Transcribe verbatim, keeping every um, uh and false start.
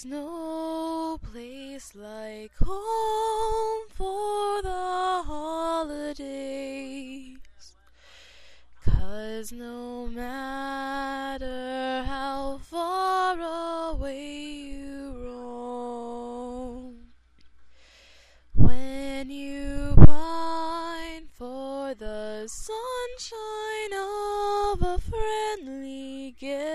There's no place like home for the holidays, 'cause no matter how far away you roam, when you pine for the sunshine of a friendly gift,